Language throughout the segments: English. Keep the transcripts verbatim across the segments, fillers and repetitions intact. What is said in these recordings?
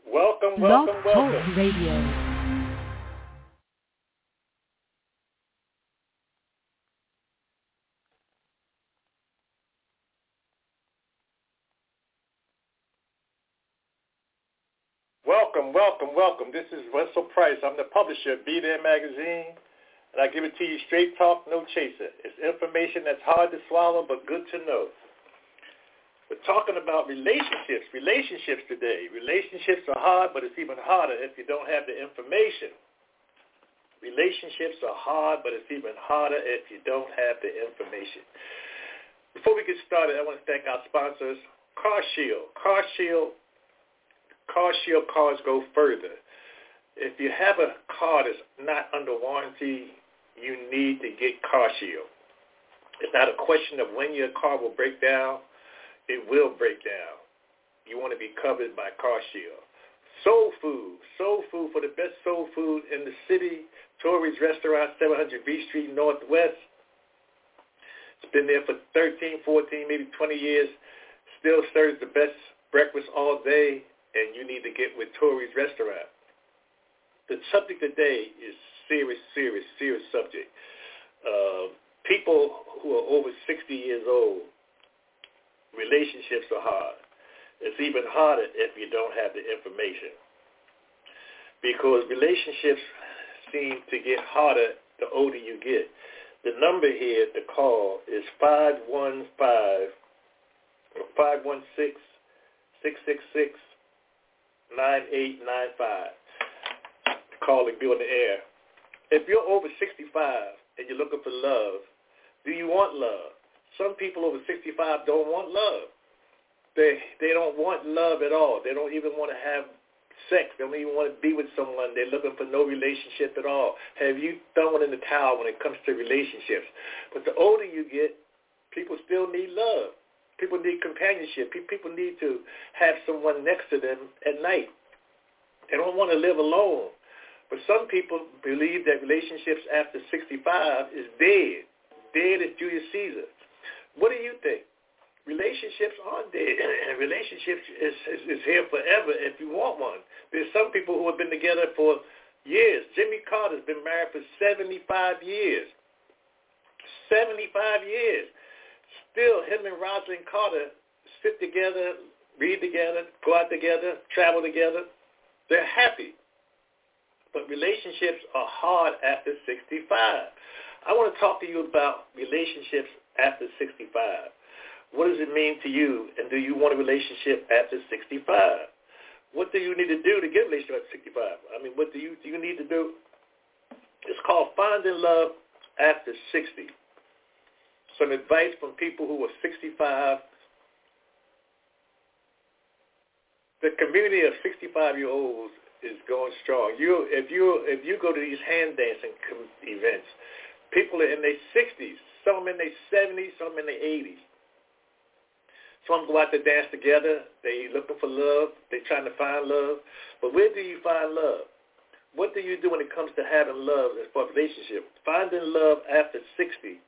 Welcome, Blog welcome, Talk welcome. Radio. Welcome, welcome, welcome. This is Russell Price. I'm the publisher of Be There Magazine, and I give it to you straight talk, no chaser. It's information that's hard to swallow but good to know. We're talking about relationships, relationships today. Relationships are hard, but it's even harder if you don't have the information. Relationships are hard, but it's even harder if you don't have the information. Before we get started, I want to thank our sponsors, CarShield. CarShield CarShield cars go further. If you have a car that's not under warranty, you need to get CarShield. It's not a question of when your car will break down. It will break down. You want to be covered by CarShield. Soul Food. Soul Food for the best soul food in the city. Tori's Restaurant, seven hundred B Street Northwest. It's been there for thirteen, fourteen, maybe twenty years. Still serves the best breakfast all day. And you need to get with Tori's Restaurant. The subject today is serious, serious, serious subject. Uh, people who are over sixty years old, relationships are hard. It's even harder if you don't have the information. Because relationships seem to get harder the older you get. The number here to call is five one five, five one six, six six six, nine eight nine five. Call and be on the air. If you're over sixty-five and you're looking for love, do you want love? Some people over sixty-five don't want love. They they don't want love at all. They don't even want to have sex. They don't even want to be with someone. They're looking for no relationship at all. Have you thrown in the towel when it comes to relationships? But the older you get, people still need love. People need companionship. People need to have someone next to them at night. They don't want to live alone. But some people believe that relationships after sixty-five is dead. Dead as Julius Caesar. What do you think? Relationships aren't dead. Relationships is, is, is here forever if you want one. There's some people who have been together for years. Jimmy Carter's been married for seventy-five years. seventy-five years. Still, him and Rosalind Carter sit together, read together, go out together, travel together. They're happy. But relationships are hard after sixty-five. I want to talk to you about relationships after sixty-five. What does it mean to you, and do you want a relationship after sixty-five? What do you need to do to get a relationship after sixty-five? I mean, what do you, do you need to do? It's called Finding Love After sixty. Some advice from people who are sixty-five. The community of sixty-five-year-olds is going strong. You, if you if you go to these hand dancing com- events, people are in their sixties, some in their seventies, some in their eighties. Some go out to dance together. They looking for love. They trying to find love. But where do you find love? What do you do when it comes to having love as far as relationship? Finding love after sixty.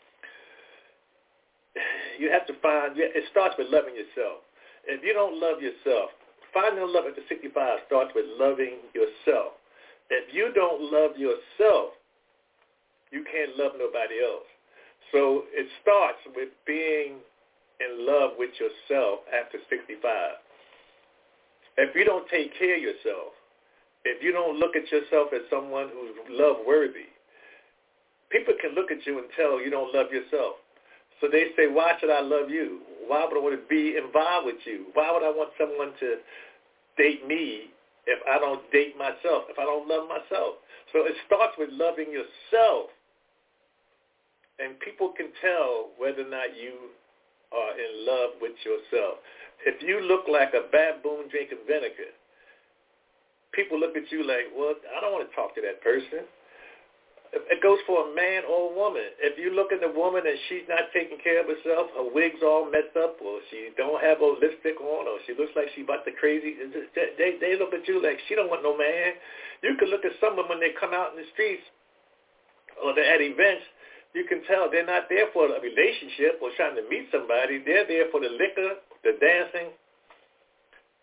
You have to find, it starts with loving yourself. If you don't love yourself, finding love after sixty-five starts with loving yourself. If you don't love yourself, you can't love nobody else. So it starts with being in love with yourself after sixty-five. If you don't take care of yourself, if you don't look at yourself as someone who's love-worthy, people can look at you and tell you don't love yourself. So they say, why should I love you? Why would I want to be involved with you? Why would I want someone to date me if I don't date myself, if I don't love myself? So it starts with loving yourself. And people can tell whether or not you are in love with yourself. If you look like a baboon drinking vinegar, people look at you like, well, I don't want to talk to that person. It goes for a man or a woman. If you look at the woman and she's not taking care of herself, her wig's all messed up, or she don't have her lipstick on, or she looks like she about to crazy, they, they look at you like she don't want no man. You can look at someone when they come out in the streets or they're at events, you can tell they're not there for a relationship or trying to meet somebody. They're there for the liquor, the dancing,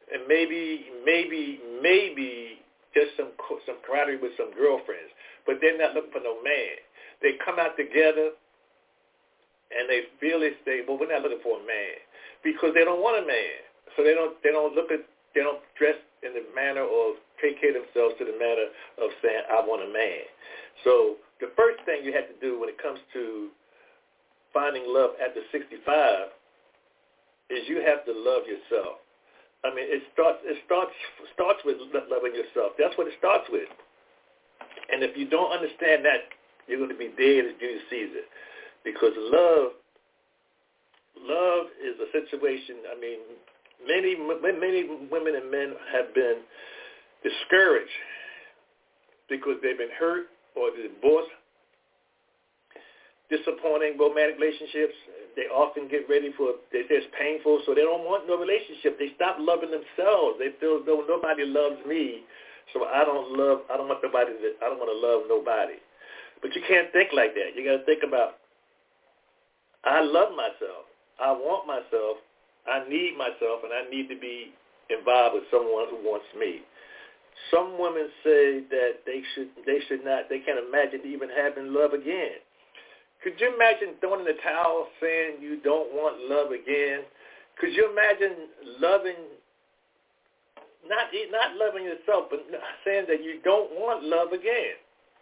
and maybe, maybe, maybe just some some camaraderie with some girlfriends, but they're not looking for no man. They come out together, and they feel they say, well, we're not looking for a man because they don't want a man. So they don't they don't look at they don't dress in the manner or take care of themselves to the manner of saying, I want a man. So the first thing you have to do when it comes to finding love after sixty-five is you have to love yourself. I mean, it starts it starts starts with loving yourself. That's what it starts with. And if you don't understand that, you're going to be dead as Julius Caesar, because love, love is a situation. I mean, many many women and men have been discouraged because they've been hurt or divorced, disappointing romantic relationships. They often get ready for, they say it's painful, so they don't want no relationship. They stop loving themselves. They feel as though nobody loves me, so I don't love, I don't want nobody, to, I don't want to love nobody. But you can't think like that. You got to think about, I love myself. I want myself. I need myself, and I need to be involved with someone who wants me. Some women say that they should, they should not, they can't imagine even having love again. Could you imagine throwing in the towel saying you don't want love again? Could you imagine loving, not not loving yourself, but saying that you don't want love again?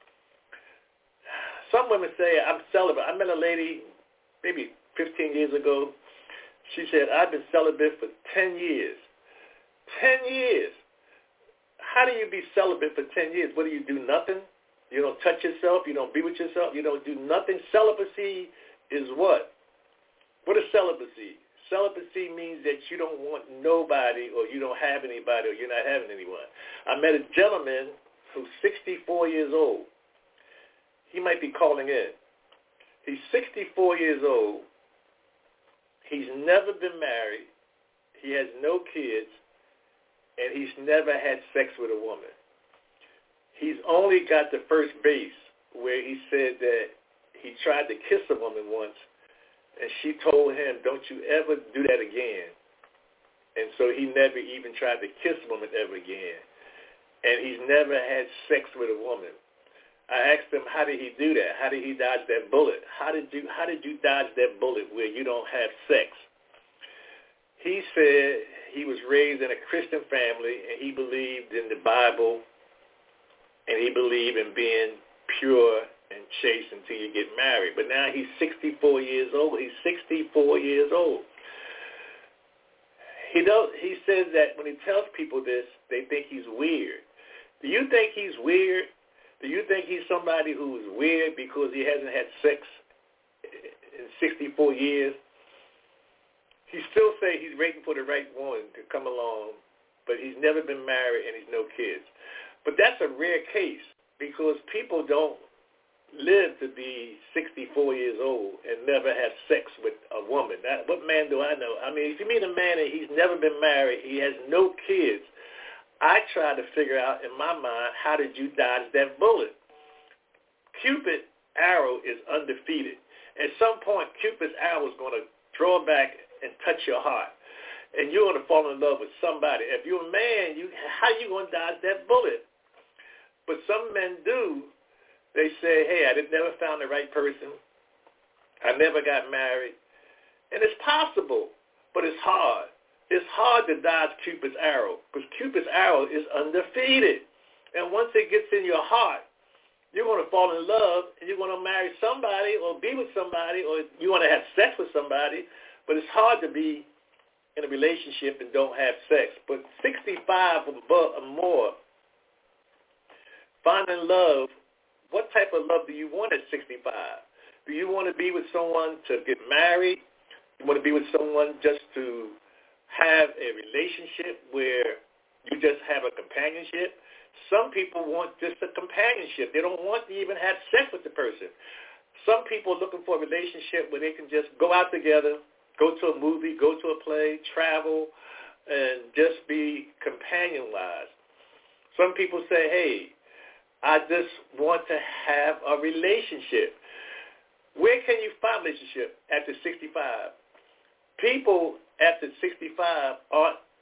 Some women say, I'm celibate. I met a lady maybe fifteen years ago. She said, I've been celibate for ten years. ten years. How do you be celibate for ten years? What do you do? Nothing? You don't touch yourself. You don't be with yourself. You don't do nothing. Celibacy is what? What is celibacy? Celibacy means that you don't want nobody, or you don't have anybody, or you're not having anyone. I met a gentleman who's sixty-four years old. He might be calling in. He's sixty-four years old. He's never been married. He has no kids, and he's never had sex with a woman. He's only got the first base where he said that he tried to kiss a woman once, and she told him, don't you ever do that again. And so he never even tried to kiss a woman ever again. And he's never had sex with a woman. I asked him, how did he do that? How did he dodge that bullet? How did you, how did you dodge that bullet where you don't have sex? He said he was raised in a Christian family, and he believed in the Bible, and he believed in being pure and chaste until you get married. But now he's sixty-four years old. He's sixty-four years old. He don't, he says that when he tells people this, they think he's weird. Do you think he's weird? Do you think he's somebody who's weird because he hasn't had sex in sixty-four years? He still say he's waiting for the right one to come along, but he's never been married and he's no kids. But that's a rare case, because people don't live to be sixty-four years old and never have sex with a woman. That, what man do I know? I mean, if you meet a man and he's never been married, he has no kids, I try to figure out in my mind, how did you dodge that bullet? Cupid's arrow is undefeated. At some point, Cupid's arrow is going to draw back and touch your heart, and you're going to fall in love with somebody. If you're a man, you how are you going to dodge that bullet? But some men do. They say, hey, I did never found the right person. I never got married. And it's possible, but it's hard. It's hard to dodge Cupid's arrow, because Cupid's arrow is undefeated. And once it gets in your heart, you're going to fall in love, and you're going to marry somebody or be with somebody, or you want to have sex with somebody. But it's hard to be in a relationship and don't have sex. But sixty-five or more, finding love, what type of love do you want at sixty-five? Do you want to be with someone to get married? You want to be with someone just to have a relationship where you just have a companionship? Some people want just a companionship. They don't want to even have sex with the person. Some people are looking for a relationship where they can just go out together, go to a movie, go to a play, travel, and just be companion-wise. Some people say, hey, I just want to have a relationship. Where can you find a relationship after sixty-five? People after sixty-five are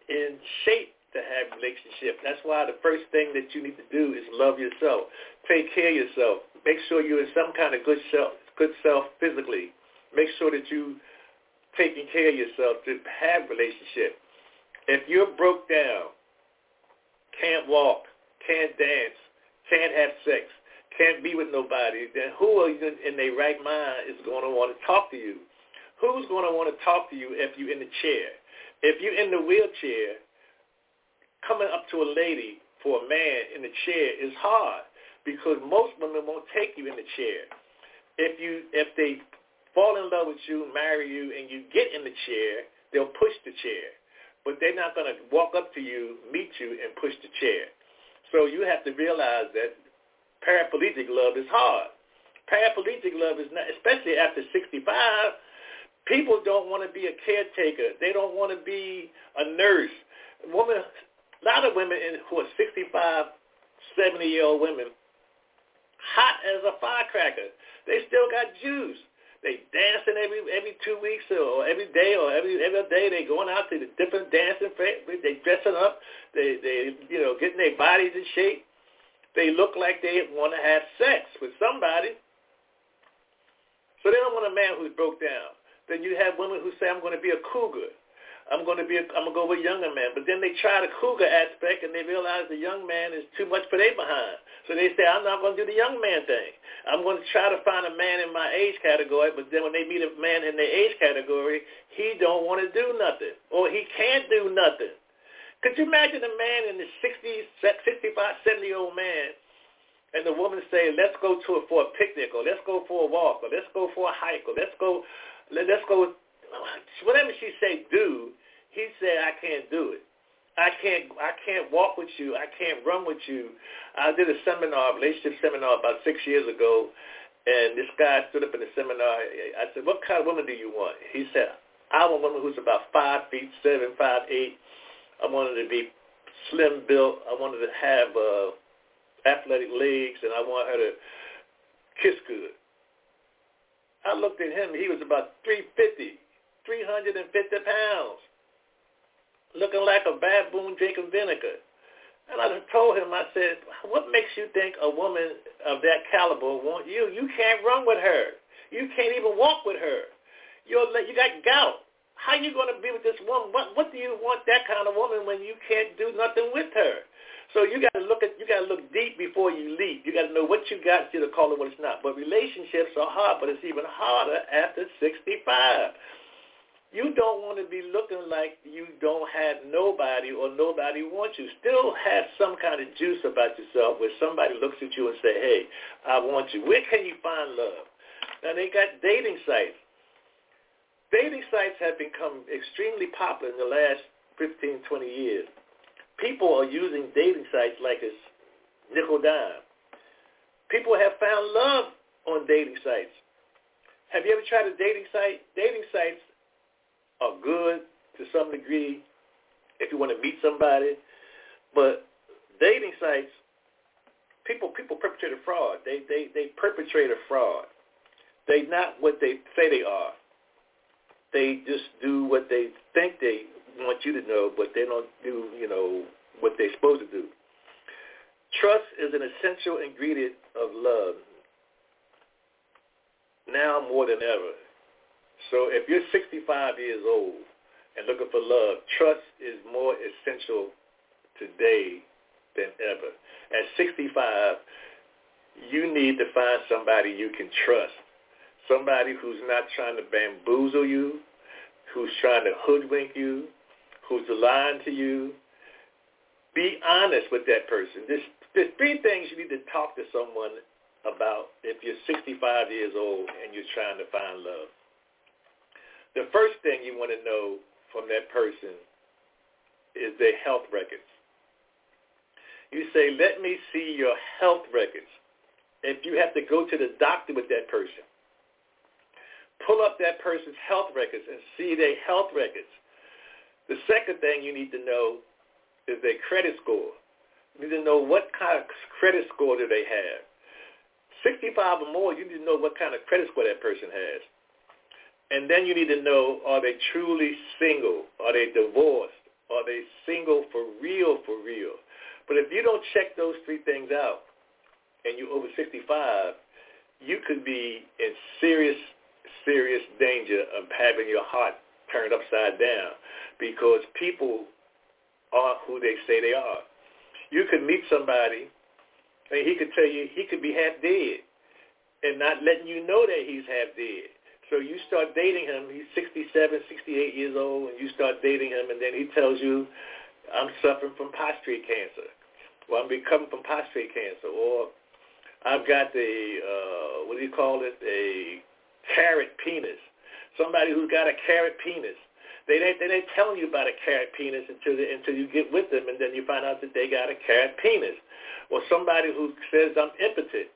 in shape to have a relationship. That's why the first thing that you need to do is love yourself. Take care of yourself. Make sure you're in some kind of good self, good self physically. Make sure that you taking care of yourself to have a relationship. If you're broke down, can't walk, can't dance, can't have sex, can't be with nobody, then who are you in their right mind is going to want to talk to you? Who's going to want to talk to you if you're in the chair? If you're in the wheelchair, coming up to a lady for a man in the chair is hard because most women won't take you in the chair. If you if they fall in love with you, marry you, and you get in the chair, they'll push the chair. But they're not going to walk up to you, meet you, and push the chair. So you have to realize that paraplegic love is hard. Paraplegic love is not, especially after sixty-five, people don't want to be a caretaker. They don't want to be a nurse. Women, a lot of women in, who are sixty-five, seventy-year-old women, hot as a firecracker. They still got juice. They dancing every every two weeks or every day or every every day. They going out to the different dancing. They dressing up. They they you know getting their bodies in shape. They look like they want to have sex with somebody. So they don't want a man who's broke down. Then you have women who say, I'm going to be a cougar. I'm going to be a, I'm going to go with a younger man. But then they try the cougar aspect and they realize the young man is too much for their behind. So they say, I'm not going to do the young man thing. I'm going to try to find a man in my age category. But then when they meet a man in their age category, he don't want to do nothing. Or he can't do nothing. Could you imagine a man in the sixties, sixty-five, seventy-year-old man and the woman say, let's go to a, for a picnic, or let's go for a walk, or let's go for a hike, or let's go, let's go, whatever she say do, he said, I can't do it. I can't, I can't walk with you. I can't run with you. I did a seminar, a relationship seminar about six years ago, and this guy stood up in the seminar. I said, what kind of woman do you want? He said, I want a woman who's about five feet, seven, five, eight. I wanted to be slim built. I wanted to have uh, athletic legs, and I want her to kiss good. I looked at him. He was about three fifty, three hundred fifty pounds, looking like a baboon drinking vinegar. And I told him, I said, what makes you think a woman of that caliber want you? You can't run with her. You can't even walk with her. You're, you got gout. How are you going to be with this woman? What, what do you want that kind of woman when you can't do nothing with her? So you got to look at, you got to look deep before you leap. You got to know what you got instead of calling what it's not. But relationships are hard, but it's even harder after sixty-five. You don't want to be looking like you don't have nobody or nobody wants you. Still have some kind of juice about yourself where somebody looks at you and say, hey, I want you. Where can you find love? Now, they got dating sites. Dating sites have become extremely popular in the last fifteen, twenty years. People are using dating sites like it's nickel dime. People have found love on dating sites. Have you ever tried a dating site? Dating sites are good to some degree if you want to meet somebody, but dating sites, people people perpetrate a fraud. They they they perpetrate a fraud. They're not what they say they are. They just do what they think they want you to know, but they don't do, you know, what they're supposed to do. Trust is an essential ingredient of love now more than ever. So if you're sixty-five years old and looking for love, trust is more essential today than ever. At sixty-five, you need to find somebody you can trust. Somebody who's not trying to bamboozle you, who's trying to hoodwink you, who's lying to you. Be honest with that person. There's, there's three things you need to talk to someone about if you're sixty-five years old and you're trying to find love. The first thing you want to know from that person is their health records. You say, let me see your health records. If you have to go to the doctor with that person, pull up that person's health records and see their health records. The second thing you need to know is their credit score. You need to know what kind of credit score do they have. sixty-five or more, you need to know what kind of credit score that person has. And then you need to know, are they truly single? Are they divorced? Are they single for real, for real? But if you don't check those three things out and you're over sixty-five, you could be in serious, serious danger of having your heart turned upside down because people aren't who they say they are. You could meet somebody and he could tell you he could be half dead and not letting you know that he's half dead. So you start dating him, he's sixty-seven, sixty-eight years old, and you start dating him, and then he tells you, I'm suffering from prostate cancer, or I'm recovering from prostate cancer, or I've got the, uh, what do you call it, a carrot penis. Somebody who's got a carrot penis. They ain't, they ain't telling you about a carrot penis until, the, until you get with them, and then you find out that they got a carrot penis. Or somebody who says, I'm impotent.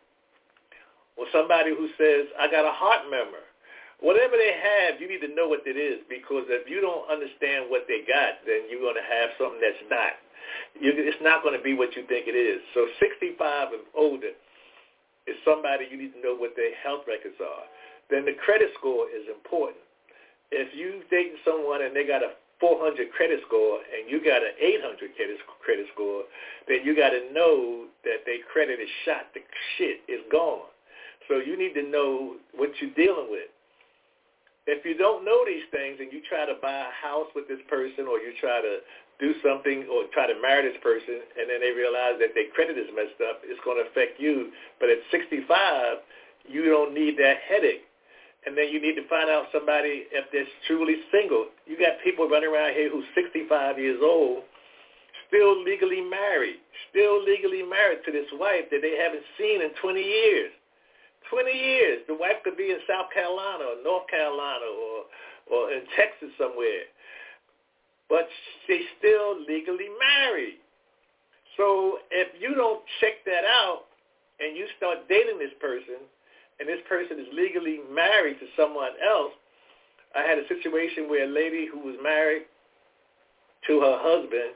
Or somebody who says, I got a heart murmur. Whatever they have, you need to know what it is, because if you don't understand what they got, then you're going to have something that's not. You, it's not going to be what you think it is. So sixty-five and older is somebody you need to know what their health records are. Then the credit score is important. If you dating someone and they got a four hundred credit score and you got an eight hundred credit credit score, then you got to know that their credit is shot. The shit is gone. So you need to know what you're dealing with. If you don't know these things and you try to buy a house with this person, or you try to do something or try to marry this person, and then they realize that their credit is messed up, it's going to affect you. But at sixty-five, you don't need that headache. And then you need to find out somebody if they're truly single. You got people running around here who's sixty-five years old, still legally married, still legally married to this wife that they haven't seen in twenty years. twenty years. The wife could be in South Carolina or North Carolina or, or in Texas somewhere. But she's still legally married. So if you don't check that out and you start dating this person, and this person is legally married to someone else, I had a situation where a lady who was married to her husband,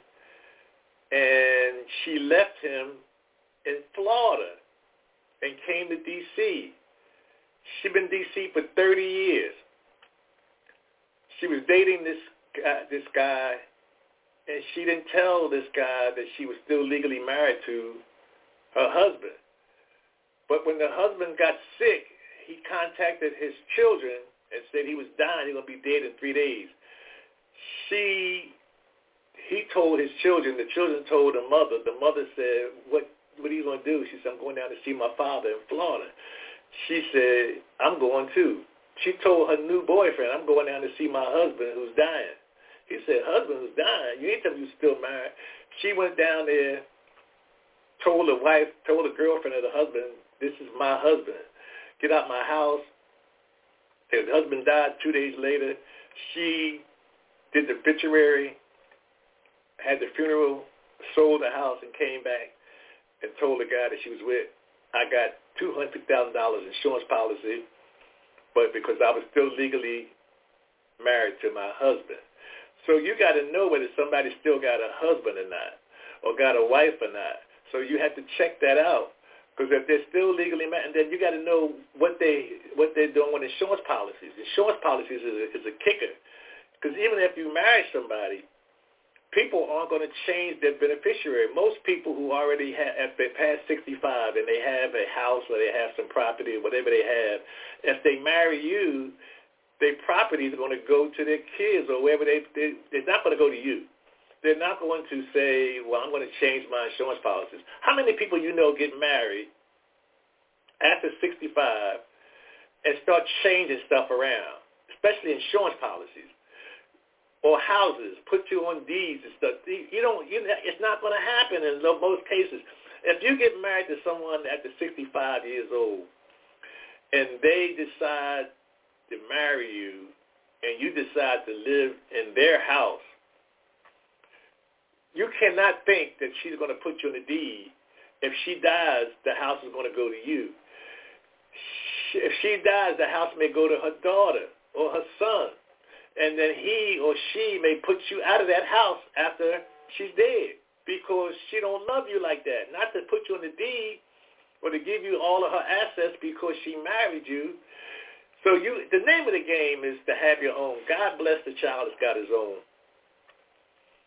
and she left him in Florida and came to D C She'd been in D C for thirty years. She was dating this guy, this guy, and she didn't tell this guy that she was still legally married to her husband. But when the husband got sick, he contacted his children and said he was dying. He was going to be dead in three days. She, he told his children. The children told the mother. The mother said, what, what are you going to do? She said, I'm going down to see my father in Florida. She said, I'm going too. She told her new boyfriend, I'm going down to see my husband who's dying. He said, husband who's dying? You ain't tell me you're still married. She went down there, told the wife, told the girlfriend of the husband, this is my husband. Get out my house. His husband died two days later. She did the obituary, had the funeral, sold the house, and came back and told the guy that she was with, I got two hundred thousand dollars insurance policy, but because I was still legally married to my husband. So you got to know whether somebody still got a husband or not, or got a wife or not. So you have to check that out. Because if they're still legally married, then you got to know what they what they're doing with insurance policies. Insurance policies is a, is a kicker. Because even if you marry somebody, people aren't going to change their beneficiary. Most people who already have, if they pass sixty-five and they have a house or they have some property or whatever they have, if they marry you, their property is going to go to their kids or wherever they, they it's not going to go to you. They're not going to say, well, I'm going to change my insurance policies. How many people you know get married after sixty-five and start changing stuff around, especially insurance policies or houses, put you on deeds and stuff? You don't, you, it's not going to happen in most cases. If you get married to someone after sixty-five years old and they decide to marry you and you decide to live in their house, you cannot think that she's going to put you on a deed. If she dies, the house is going to go to you. If she dies, the house may go to her daughter or her son. And then he or she may put you out of that house after she's dead because she don't love you like that. Not to put you on the deed or to give you all of her assets because she married you. So you, the name of the game is to have your own. God bless the child that's got his own.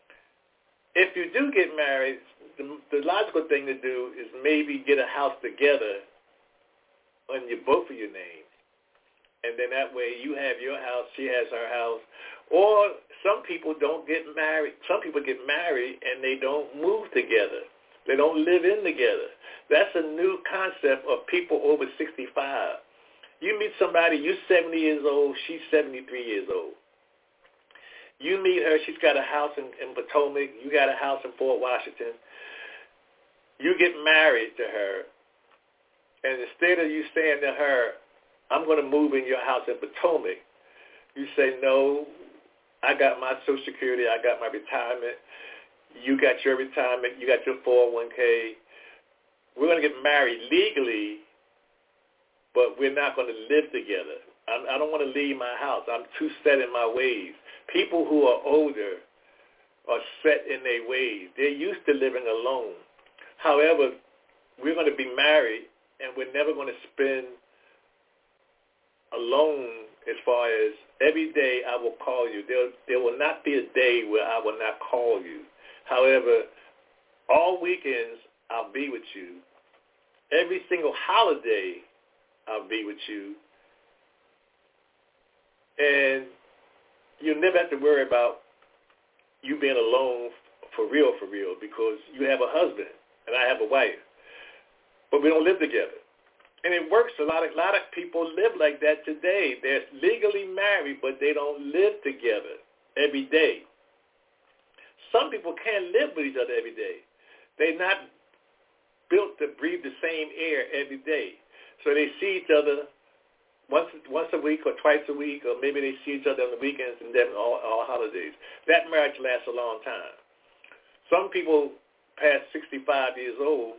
if you do get married, the, the logical thing to do is maybe get a house together on your both of your names. And then that way you have your house, she has her house. Or some people don't get married. Some people get married and they don't move together. They don't live in together. That's a new concept of people over sixty-five. You meet somebody, you're seventy years old, she's seventy-three years old. You meet her, she's got a house in, in Potomac, you got a house in Fort Washington. You get married to her, and instead of you saying to her, I'm going to move in your house in Potomac, you say, no, I got my Social Security, I got my retirement, you got your retirement, you got your four oh one k. We're going to get married legally, but we're not going to live together. I'm, I don't want to leave my house. I'm too set in my ways. People who are older are set in their ways. They're used to living alone. However, we're going to be married, and we're never going to spend alone as far as every day I will call you. There, there will not be a day where I will not call you. However, all weekends I'll be with you. Every single holiday I'll be with you. And you'll never have to worry about you being alone for real, for real, because you have a husband and I have a wife. But we don't live together. And it works. A lot of, a lot of people live like that today. They're legally married, but they don't live together every day. Some people can't live with each other every day. They're not built to breathe the same air every day. So they see each other once once a week or twice a week, or maybe they see each other on the weekends and then all, all holidays. That marriage lasts a long time. Some people past sixty-five years old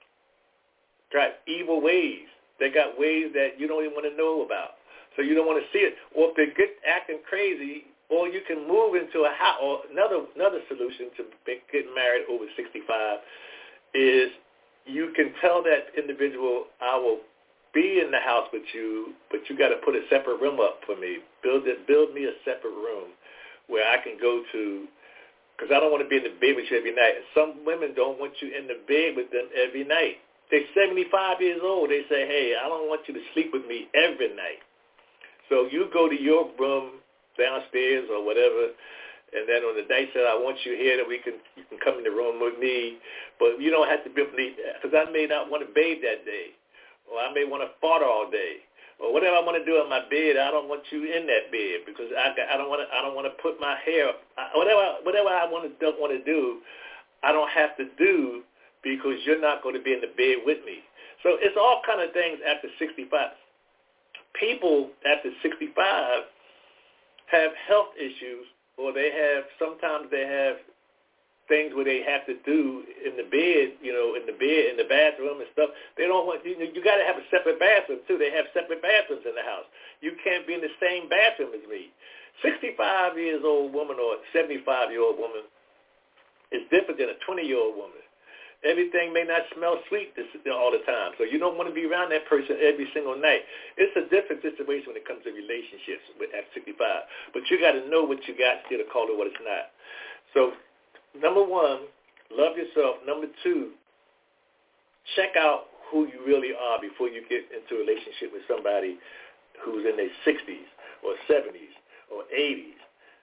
got evil ways. They got ways that you don't even want to know about. So you don't want to see it. Or if they get acting crazy, or you can move into a house. Or another another solution to get married over sixty-five is you can tell that individual, I will be in the house with you, but you got to put a separate room up for me. Build it, build me a separate room where I can go to, because I don't want to be in the bed with you every night. Some women don't want you in the bed with them every night. They're seventy-five years old. They say, hey, I don't want you to sleep with me every night. So you go to your room downstairs or whatever, and then on the night that I want you here, that we can you can come in the room with me, but you don't have to be with me, because I may not want to bathe that day, or I may want to fart all day, or whatever I want to do in my bed. I don't want you in that bed because I I don't want to I don't want to put my hair whatever whatever I want to don't want to do. I don't have to do because you're not going to be in the bed with me. So it's all kind of things after sixty-five. People after sixty-five have health issues, or they have, sometimes they have things where they have to do in the bed, you know, in the bed, in the bathroom and stuff. They don't want, you, you got to have a separate bathroom too. They have separate bathrooms in the house. You can't be in the same bathroom as me. sixty-five years old woman or seventy-five year old woman is different than a twenty year old woman. Everything may not smell sweet this, all the time, so you don't want to be around that person every single night. It's a different situation when it comes to relationships with, at sixty-five. But you got to know what you got instead of call it what it's not. So, number one, love yourself. Number two, check out who you really are before you get into a relationship with somebody who's in their sixties or seventies or eighties.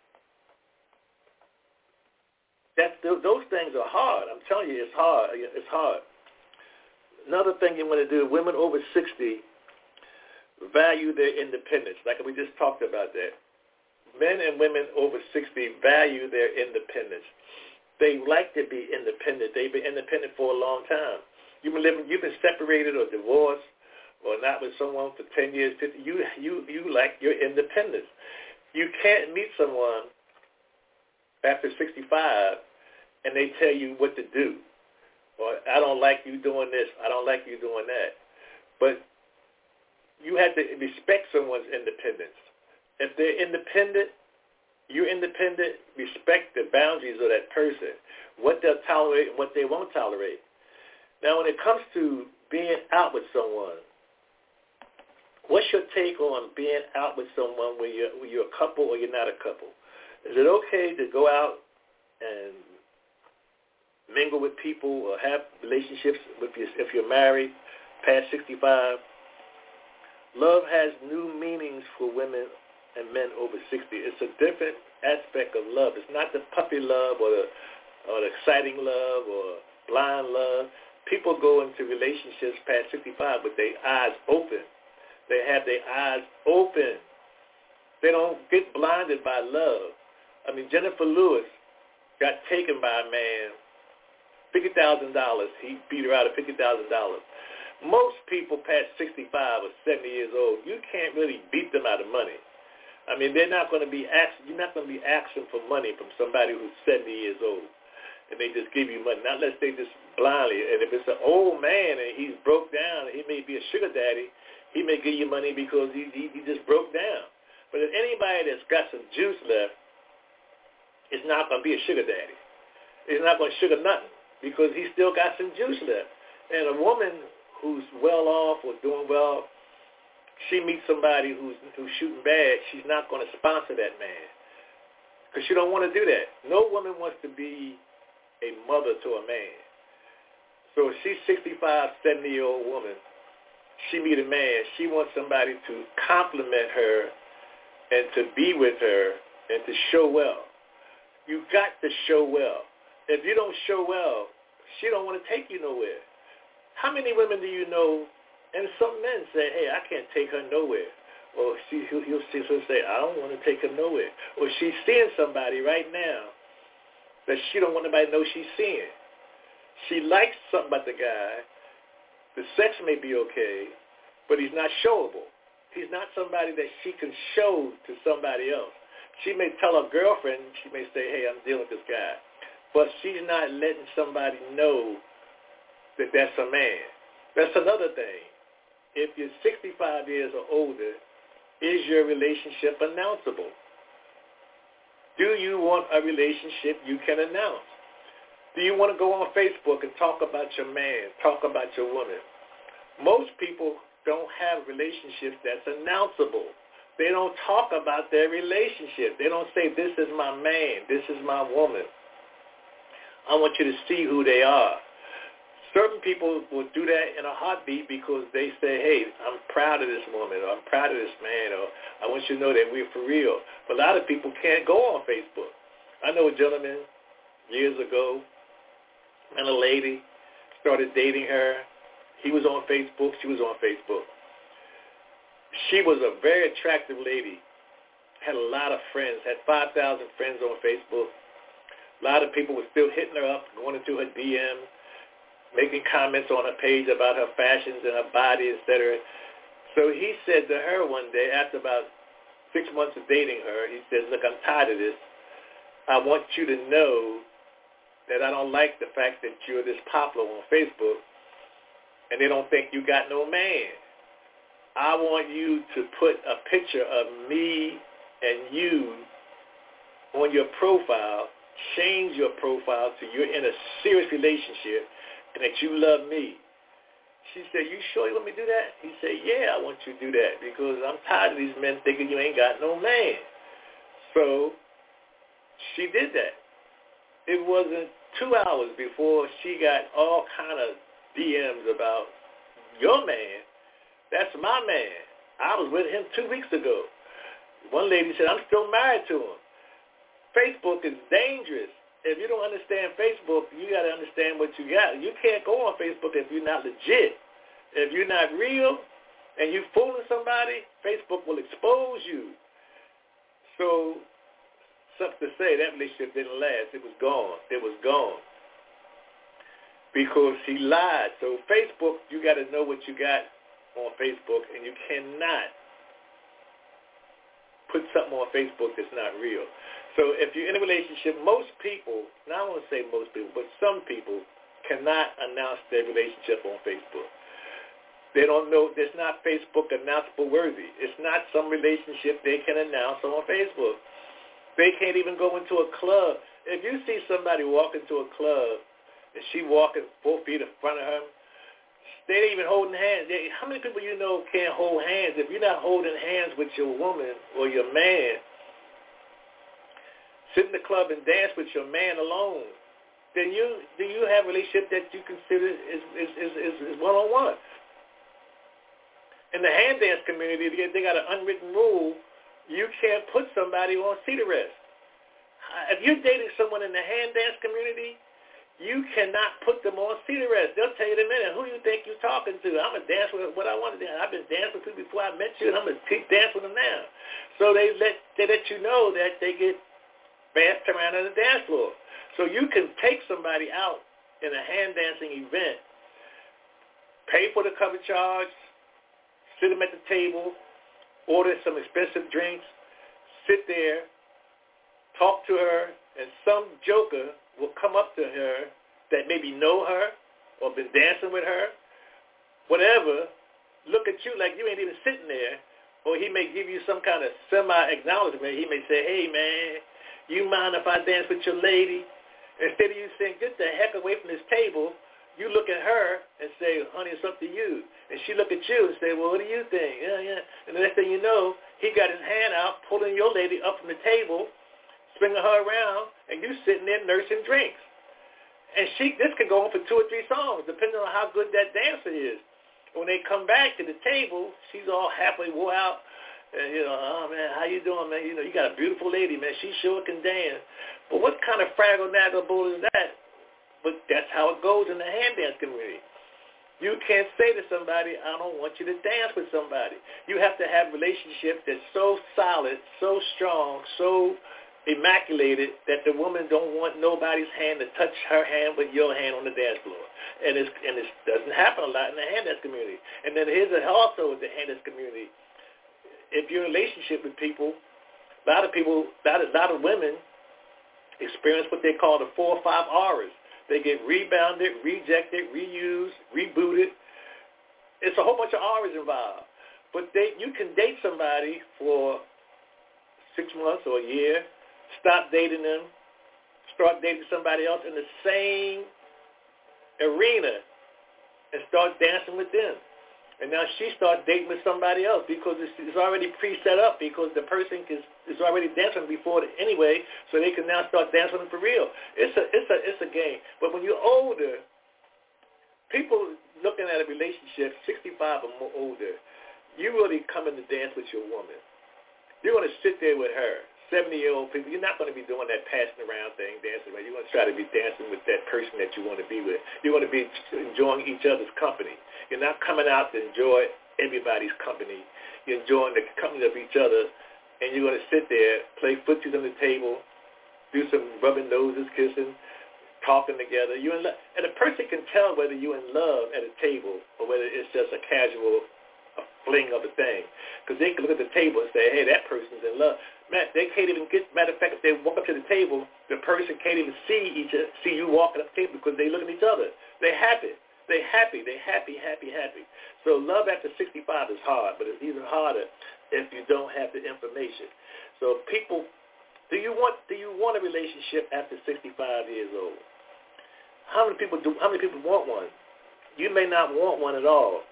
That, those things are hard. I'm telling you, it's hard. It's hard. Another thing you want to do, women over sixty value their independence, like we just talked about that. Men and women over sixty value their independence. They like to be independent. They've been independent for a long time. You've been living, you've been separated or divorced or not with someone for ten years, fifty. You, you, you like your independence. You can't meet someone after sixty-five, and they tell you what to do. Or, I don't like you doing this, I don't like you doing that. But you have to respect someone's independence. If they're independent, you're independent, respect the boundaries of that person, what they'll tolerate and what they won't tolerate. Now, when it comes to being out with someone, what's your take on being out with someone where you're, where you're a couple or you're not a couple? Is it okay to go out and mingle with people or have relationships with your, if you're married past sixty-five. Love has new meanings for women and men over sixty. It's a different aspect of love. It's not the puppy love or the, or the exciting love or blind love. People go into relationships past sixty-five with their eyes open. They have their eyes open. They don't get blinded by love. I mean, Jennifer Lewis got taken by a man, fifty thousand dollars. He beat her out of fifty thousand dollars. Most people past sixty-five or seventy years old, you can't really beat them out of money. I mean, they're not going to be asking, you're not going to be asking for money from somebody who's seventy years old, and they just give you money, not unless they just blindly. And if it's an old man and he's broke down, he may be a sugar daddy, he may give you money because he, he, he just broke down. But if anybody that's got some juice left, it's not going to be a sugar daddy. He's not going to sugar nothing because he's still got some juice left. And a woman who's well off or doing well, she meets somebody who's who's shooting bad, she's not going to sponsor that man because she don't want to do that. No woman wants to be a mother to a man. So if she's sixty-five, seventy-year-old woman, she meet a man, she wants somebody to compliment her and to be with her and to show well. You got to show well. If you don't show well, she don't want to take you nowhere. How many women do you know? And some men say, hey, I can't take her nowhere. Or she, he'll, he'll, he'll say, I don't want to take her nowhere. Or she's seeing somebody right now that she don't want anybody to know she's seeing. She likes something about the guy. The sex may be okay, but he's not showable. He's not somebody that she can show to somebody else. She may tell her girlfriend, she may say, hey, I'm dealing with this guy. But she's not letting somebody know that that's a man. That's another thing. If you're sixty-five years or older, is your relationship announceable? Do you want a relationship you can announce? Do you want to go on Facebook and talk about your man, talk about your woman? Most people don't have relationships that's announceable. They don't talk about their relationship. They don't say, this is my man, this is my woman. I want you to see who they are. Certain people will do that in a heartbeat because they say, hey, I'm proud of this woman, or I'm proud of this man, or I want you to know that we're for real. But a lot of people can't go on Facebook. I know a gentleman years ago, and a lady started dating her. He was on Facebook. She was on Facebook. She was a very attractive lady, had a lot of friends, had five thousand friends on Facebook. A lot of people were still hitting her up, going into her D M, making comments on her page about her fashions and her body, et cetera. So he said to her one day, after about six months of dating her, he says, look, I'm tired of this. I want you to know that I don't like the fact that you're this popular on Facebook and they don't think you got no man. I want you to put a picture of me and you on your profile, change your profile to you're in a serious relationship and that you love me. She said, you sure you want me to do that? He said, yeah, I want you to do that because I'm tired of these men thinking you ain't got no man. So she did that. It wasn't two hours before she got all kind of D Ms about your man. That's my man. I was with him two weeks ago. One lady said, I'm still married to him. Facebook is dangerous. If you don't understand Facebook, you got to understand what you got. You can't go on Facebook if you're not legit. If you're not real and you're fooling somebody, Facebook will expose you. So, something to say, that relationship didn't last. It was gone. It was gone. Because he lied. So, Facebook, you got to know what you got on Facebook, and you cannot put something on Facebook that's not real. So if you're in a relationship, most people, now I won't say most people, but some people cannot announce their relationship on Facebook. They don't know, it's not Facebook announceable worthy. It's not some relationship they can announce on Facebook. They can't even go into a club. If you see somebody walk into a club and she walking four feet in front of her, they ain't even holding hands. They, how many people you know can't hold hands? If you're not holding hands with your woman or your man, sit in the club and dance with your man alone then you do you have a relationship that you consider is is is, is, is one-on-one. In the hand dance community, they got an unwritten rule: you can't put somebody on seat arrest. If you're dating someone in the hand dance community, you cannot put them on seat arrest. They'll tell you in a minute, who you think you're talking to? I'm going to dance with what I want to dance. I've been dancing with people before I met you, and I'm going to keep dancing with them now. So they let they let you know that they get fast around on the dance floor. So you can take somebody out in a hand dancing event, pay for the cover charge, sit them at the table, order some expensive drinks, sit there, talk to her, and some joker will come up to her that maybe know her or been dancing with her, whatever, look at you like you ain't even sitting there, or he may give you some kind of semi-acknowledgement. He may say, hey, man, you mind if I dance with your lady? Instead of you saying, get the heck away from this table, you look at her and say, honey, it's up to you. And she look at you and say, well, what do you think? Yeah, yeah. And the next thing you know, he got his hand out, pulling your lady up from the table, swinging her around, and you sitting there nursing drinks. And she, this can go on for two or three songs, depending on how good that dancer is. When they come back to the table, she's all halfway wore out. And, you know, oh, man, how you doing, man? You know, you got a beautiful lady, man. She sure can dance. But what kind of fraggle-naggle bull is that? But that's how it goes in the hand dance community. You can't say to somebody, I don't want you to dance with somebody. You have to have a relationship that's so solid, so strong, so immaculated that the woman don't want nobody's hand to touch her hand with your hand on the dance floor. And it's, and it doesn't happen a lot in the hand dance community. And then here's also in the hand dance community. If you're in a relationship with people, a lot of people, a lot of, a lot of women experience what they call the four or five R's. They get rebounded, rejected, reused, rebooted. It's a whole bunch of R's involved. But they, you can date somebody for six months or a year, stop dating them, start dating somebody else in the same arena, and start dancing with them. And now she starts dating with somebody else because it's, it's already pre-set up because the person is, is already dancing before anyway, so they can now start dancing for real. It's a it's a it's a game. But when you're older, people looking at a relationship, sixty-five or more older, you really coming to dance with your woman. You're going to sit there with her. seventy-year-old people, you're not going to be doing that passing around thing, dancing around. You're going to try to be dancing with that person that you want to be with. You're going to be enjoying each other's company. You're not coming out to enjoy everybody's company. You're enjoying the company of each other, and you're going to sit there, play footsies on the table, do some rubbing noses, kissing, talking together. You're in love. And a person can tell whether you're in love at a table or whether it's just a casual a fling of a thing. Because they can look at the table and say, hey, that person's in love. Man, they can't even get, matter of fact, if they walk up to the table, the person can't even see each other, see you walking up the table because they look at each other. They happy. They happy. They happy, happy, happy. So love after sixty-five is hard, but it's even harder if you don't have the information. So people, do you want do you want a relationship after sixty-five years old? How many people do? How many people want one? You may not want one at all.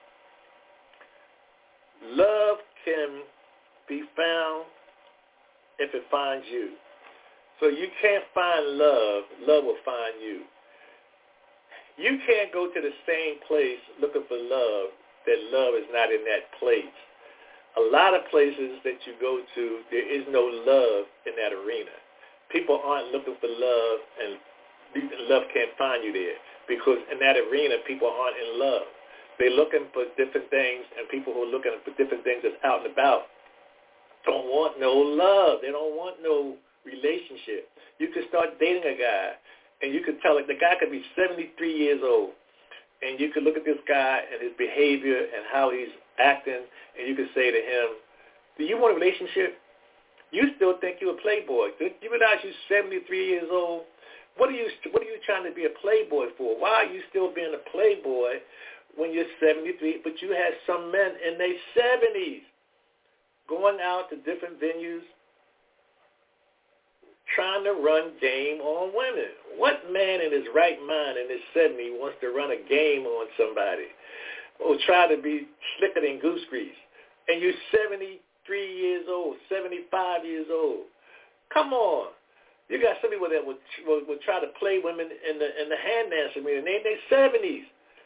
Love can be found if it finds you. So you can't find love. Love will find you. You can't go to the same place looking for love that love is not in that place. A lot of places that you go to, there is no love in that arena. People aren't looking for love, and love can't find you there because in that arena, people aren't in love. They're looking for different things, and people who are looking for different things that's out and about don't want no love. They don't want no relationship. You can start dating a guy, and you can tell it, the guy could be seventy-three years old, and you can look at this guy and his behavior and how he's acting, and you can say to him, do you want a relationship? You still think you're a playboy. Do you realize you're seventy-three years old? What are you What are you trying to be a playboy for? Why are you still being a playboy when you're seventy-three, but you have some men in their seventies going out to different venues trying to run game on women? What man in his right mind in his seventies wants to run a game on somebody or try to be slicker than goose grease? And you're seventy-three years old, seventy-five years old. Come on. You got some people that would, would, would try to play women in the in the hand dancing arena. They in their seventies.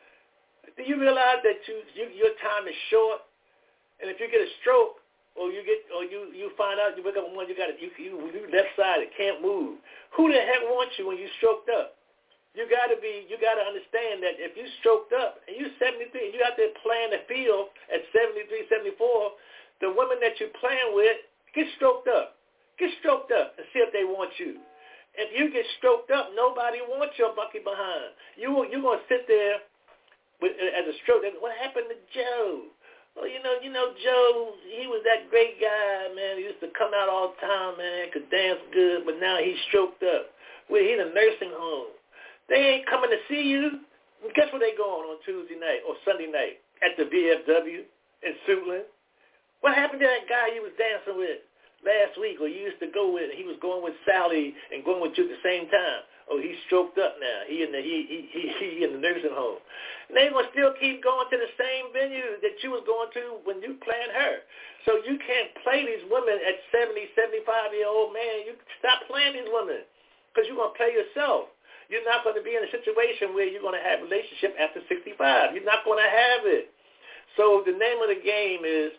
Do you realize that you, you your time is short? And if you get a stroke, or you get, or you, you find out you wake up one, you got it, you you you left sided, can't move. Who the heck wants you when you stroked up? You gotta be, you gotta understand that if you stroked up and you're seventy-three, and you out there playing the field at seventy-three, seventy-four, the women that you're playing with get stroked up, get stroked up, and see if they want you. If you get stroked up, nobody wants your bucket behind. You you gonna sit there with, as a stroke. What happened to Joe? Well, you know, you know, Joe, he was that great guy, man. He used to come out all the time, man, could dance good, but now he's stroked up. Well, he's in a nursing home. They ain't coming to see you. Guess where they going on Tuesday night or Sunday night? At the V F W in Suitland. What happened to that guy you was dancing with last week or you used to go with? He was going with Sally and going with you at the same time. Oh, he's stroked up now. He in the he he he, he in the nursing home. And they gonna still keep going to the same venue that you was going to when you planned her. So you can't play these women at seventy, seventy-five year old man. You stop playing these women because you're gonna play yourself. You're not going to be in a situation where you're going to have a relationship after sixty-five. You're not going to have it. So the name of the game is,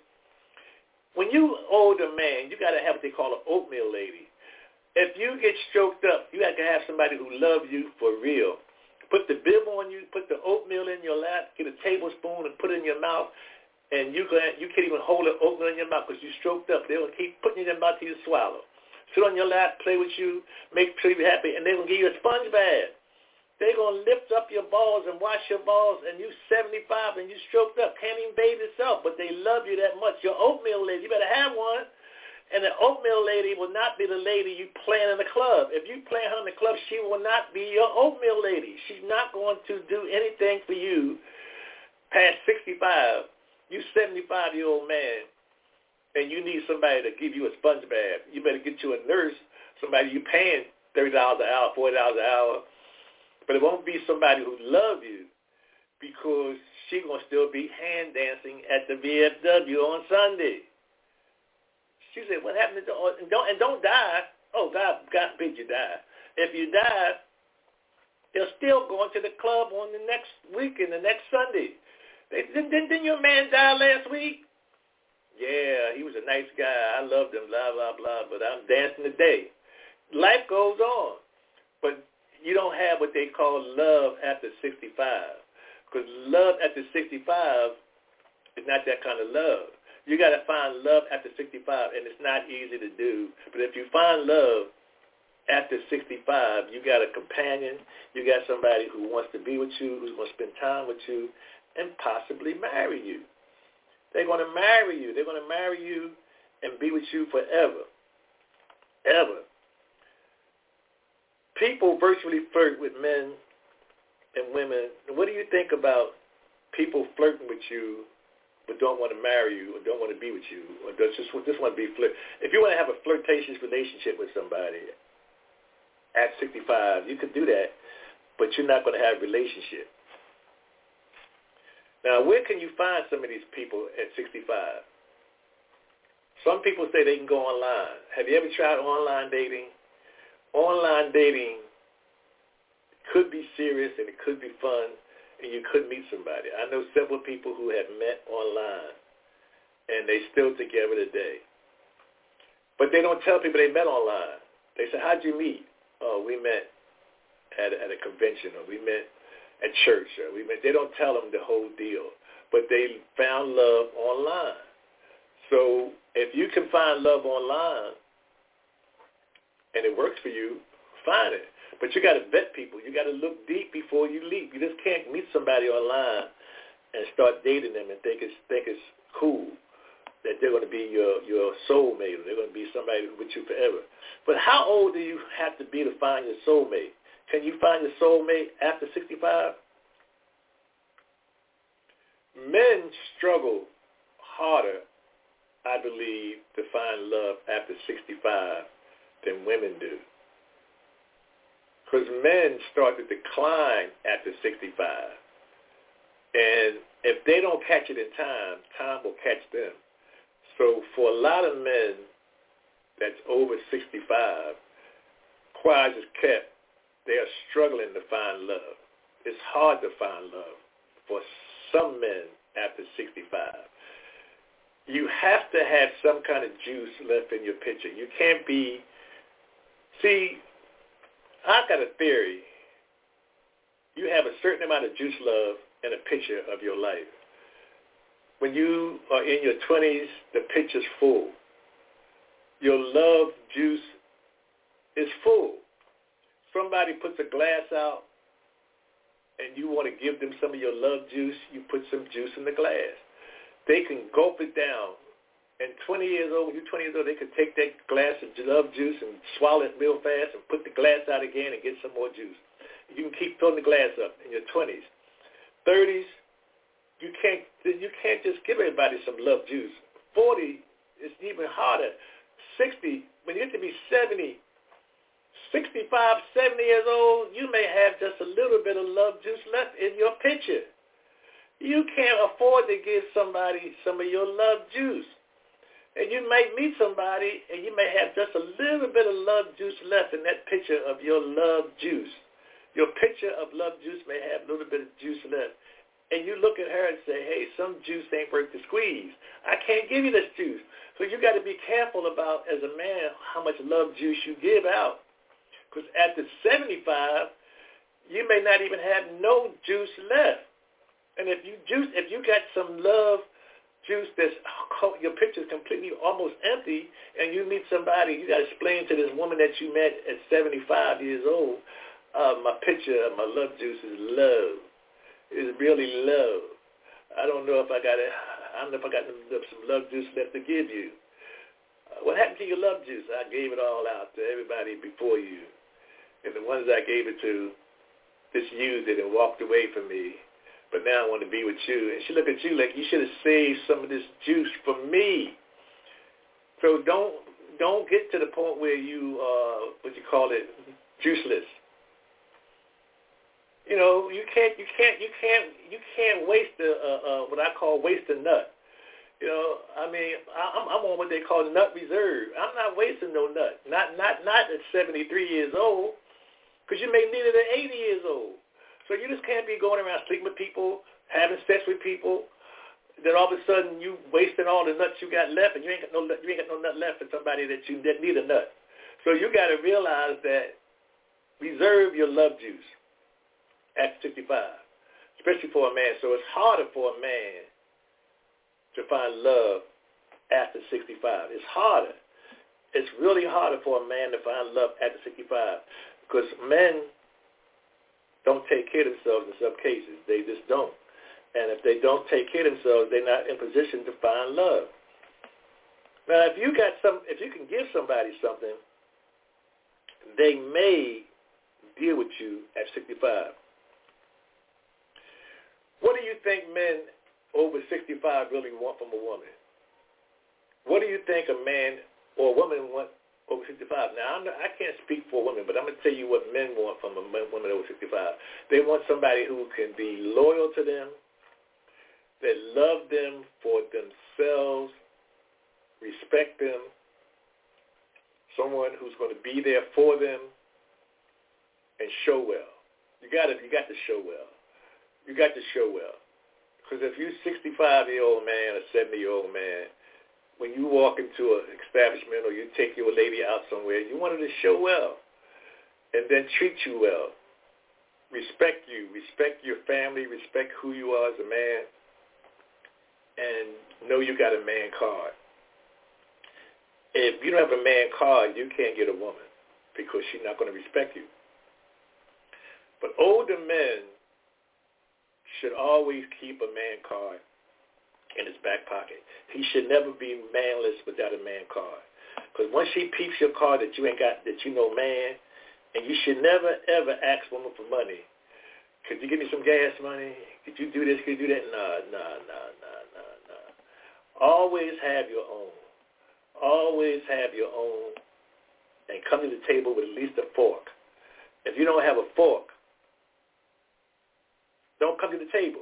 when you older man, you got to have what they call an oatmeal lady. If you get stroked up, you have to have somebody who loves you for real. Put the bib on you, put the oatmeal in your lap, get a tablespoon and put it in your mouth, and you can't, you can't even hold the oatmeal in your mouth because you stroked up. They're going to keep putting it in your mouth till you swallow. Sit on your lap, play with you, make sure you're happy, and they're going to give you a sponge bath. They're going to lift up your balls and wash your balls, and you seventy-five and you stroked up, can't even bathe yourself, but they love you that much. Your oatmeal lady, you better have one. And the oatmeal lady will not be the lady you playing in the club. If you play her in the club, she will not be your oatmeal lady. She's not going to do anything for you past sixty-five. You seventy-five-year-old man. And you need somebody to give you a sponge bath. You better get you a nurse, somebody you paying thirty dollars an hour, forty dollars an hour. But it won't be somebody who loves you because she's going to still be hand dancing at the V F W on Sunday. She said, what happened to, and don't, and don't die. Oh, God, God forbid you die. If you die, they're still going to the club on the next week and the next Sunday. They, didn't, didn't your man die last week? Yeah, he was a nice guy. I loved him, blah, blah, blah, but I'm dancing today. Life goes on. But you don't have what they call love after sixty-five. Because love after sixty-five is not that kind of love. You got to find love after sixty-five, and it's not easy to do. But if you find love after sixty-five, you got a companion. You got somebody who wants to be with you, who's going to spend time with you, and possibly marry you. They're going to marry you. They're going to marry you and be with you forever. Ever. People virtually flirt with men and women. What do you think about people flirting with you but don't want to marry you or don't want to be with you or just, just want to be flirt? If you want to have a flirtatious relationship with somebody at sixty-five, you could do that, but you're not going to have a relationship. Now, where can you find some of these people at sixty-five? Some people say they can go online. Have you ever tried online dating? Online dating could be serious and it could be fun, and you could meet somebody. I know several people who have met online, and they still together today. But they don't tell people they met online. They say, how'd you meet? Oh, we met at, at a convention, or we met at church, or we met. They don't tell them the whole deal, but they found love online. So if you can find love online and it works for you, find it. But you got to vet people. You got to look deep before you leap. You just can't meet somebody online and start dating them and think it's think it's cool that they're going to be your your soulmate, or they're going to be somebody with you forever. But how old do you have to be to find your soulmate? Can you find your soulmate after sixty-five? Men struggle harder, I believe, to find love after sixty-five than women do. Because men start to decline after sixty-five. And if they don't catch it in time, time will catch them. So for a lot of men that's over sixty-five, quiet is kept, they are struggling to find love. It's hard to find love for some men after sixty-five. You have to have some kind of juice left in your picture. You can't be, see, I got a theory. You have a certain amount of juice love in a picture of your life. When you are in your twenties, the picture's full. Your love juice is full. Somebody puts a glass out and you want to give them some of your love juice, you put some juice in the glass. They can gulp it down. And twenty years old, when you're twenty years old, they can take that glass of love juice and swallow it real fast and put the glass out again and get some more juice. You can keep filling the glass up in your twenties. thirties, you can't you can't just give everybody some love juice. forty, it's even harder. sixty, when you get to be seventy, sixty-five, seventy years old, you may have just a little bit of love juice left in your picture. You can't afford to give somebody some of your love juice. And you might meet somebody and you may have just a little bit of love juice left in that picture of your love juice. Your picture of love juice may have a little bit of juice left. And you look at her and say, hey, some juice ain't worth the squeeze. I can't give you this juice. So you got to be careful about, as a man, how much love juice you give out. Because after seventy-five, you may not even have no juice left. And if you juice, if you got some love juice that's, your picture's completely almost empty, and you meet somebody, you got to explain to this woman that you met at seventy-five years old, uh, my picture of my love juice is love. It's really love. I don't know if I got it. I don't know if I got some love juice left to give you. Uh, what happened to your love juice? I gave it all out to everybody before you. And the ones I gave it to just used it and walked away from me. But now I want to be with you. And she looked at you like, you should have saved some of this juice for me. So don't don't get to the point where you, uh, what you call it, juiceless. You know, you can't, you can't, you can't, you can't waste a, uh, uh, what I call waste a nut. You know, I mean, I'm, I'm on what they call nut reserve. I'm not wasting no nut. Not, not, not at seventy-three years old, because you may need it at eighty years old. So you just can't be going around sleeping with people, having sex with people. Then all of a sudden you wasting all the nuts you got left, and you ain't got no, you ain't got no nut left for somebody that you that need a nut. So you got to realize that reserve your love juice at sixty-five, especially for a man. So it's harder for a man to find love after sixty-five. It's harder. It's really harder for a man to find love after sixty-five because men don't take care of themselves in some cases. They just don't. And if they don't take care of themselves, they're not in position to find love. Now, if you got some, if you can give somebody something, they may deal with you at sixty-five. What do you think men over sixty-five really want from a woman? What do you think a man or a woman want over sixty-five? Now, I'm not, I can't speak for women, but I'm going to tell you what men want from a woman over sixty-five. They want somebody who can be loyal to them, that love them for themselves, respect them, someone who's going to be there for them, and show well. You got to, you got to show well. You got to show well. Because if you're a sixty-five-year-old man or seventy-year-old man, when you walk into an establishment or you take your lady out somewhere, you want her to show well and then treat you well. Respect you. Respect your family. Respect who you are as a man. And know you got a man card. If you don't have a man card, you can't get a woman because she's not going to respect you. But older men should always keep a man card in his back pocket. He should never be manless without a man card. Because once she peeps your card that you ain't got, that you know man, and you should never, ever ask woman for money. Could you give me some gas money? Could you do this? Could you do that? No, no, no, no, no, no. Always have your own. Always have your own. And come to the table with at least a fork. If you don't have a fork, don't come to the table.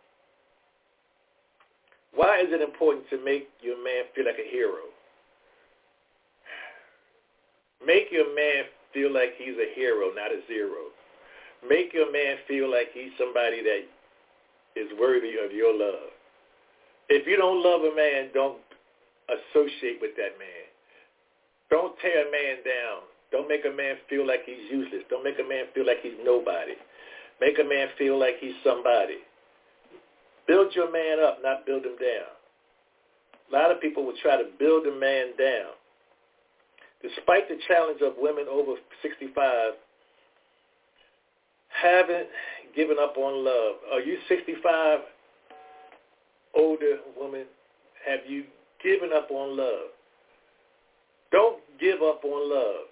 Why is it important to make your man feel like a hero? Make your man feel like he's a hero, not a zero. Make your man feel like he's somebody that is worthy of your love. If you don't love a man, don't associate with that man. Don't tear a man down. Don't make a man feel like he's useless. Don't make a man feel like he's nobody. Make a man feel like he's somebody. Build your man up, not build him down. A lot of people will try to build a man down. Despite the challenge of women over sixty-five, haven't given up on love. Are you sixty-five, older woman? Have you given up on love? Don't give up on love.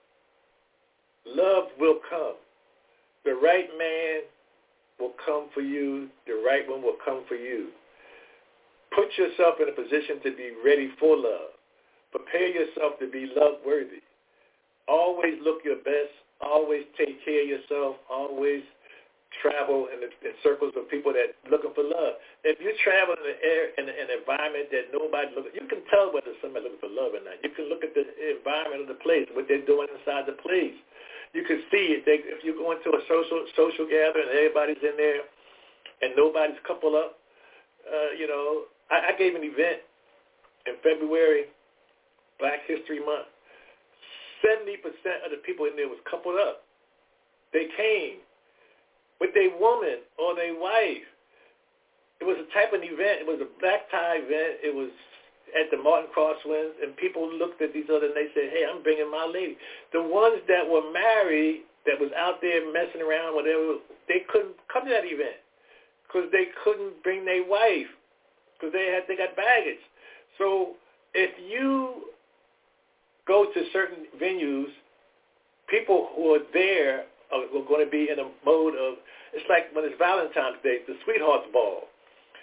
Love will come. The right man will come for you. The right one will come for you. Put yourself in a position to be ready for love. Prepare yourself to be love-worthy. Always look your best. Always take care of yourself. Always travel in, the, in circles of people that are looking for love. If you travel in, the air, in, in an environment that nobody looking, you can tell whether somebody's looking for love or not. You can look at the environment of the place, what they're doing inside the place. You can see it. They, if you go into a social social gathering and everybody's in there and nobody's coupled up, uh, you know, I, I gave an event in February, Black History Month. seventy percent of the people in there was coupled up. They came with their woman or their wife. It was a type of event. It was a black tie event. It was at the Martin Crosswinds, and people looked at each other and they said, hey, I'm bringing my lady. The ones that were married, that was out there messing around, whatever, they couldn't come to that event because they couldn't bring their wife because they had they got baggage. So if you go to certain venues, people who are there are, are going to be in a mode of, it's like when it's Valentine's Day, the Sweethearts Ball.